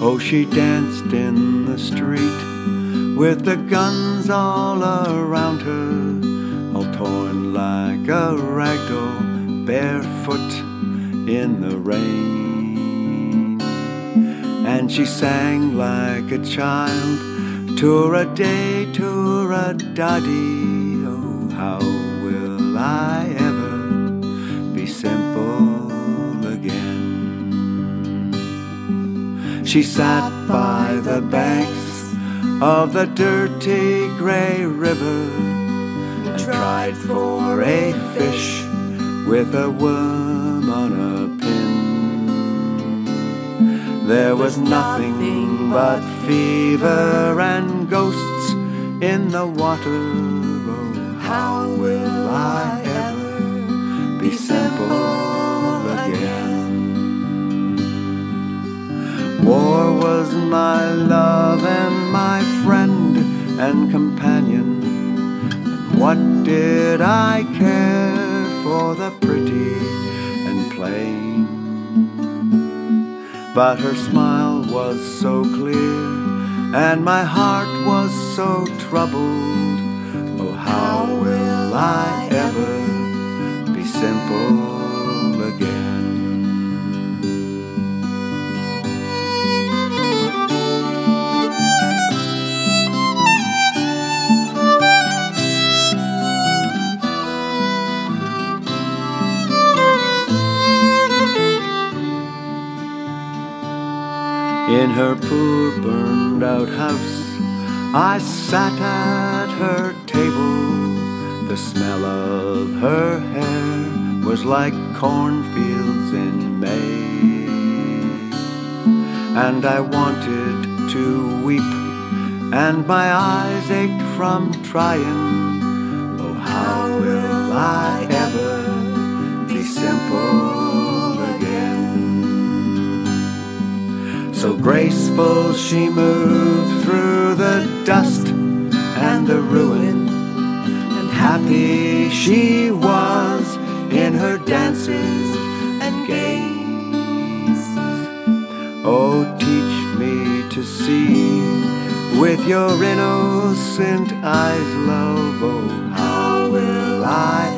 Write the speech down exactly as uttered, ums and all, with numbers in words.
Oh, she danced in the street with the guns all around her, all torn like a ragdoll, barefoot in the rain. And she sang like a child, Tour-a-day, tour-a-daddy. Oh, how will I ever be simple again? She sat by the banks of the dirty grey river and tried for a fish with a worm on a pin. There was nothing but fever and ghosts in the water. Oh, how will I ever be simple again? War was my love and my friend and companion, and what did I care for the pretty and plain? But her smile was so clear and my heart was so troubled. Oh, how will I ever be simple again? In her poor burned out house I sat at her table. The smell of her hair was like cornfields in May, and I wanted to weep and my eyes ached from trying. Oh, how will I ever be simple again? So graceful she moved through the dust and the ruin, and happy she was in her dances and games. Oh, teach me to see with your innocent eyes, love. Oh, how will I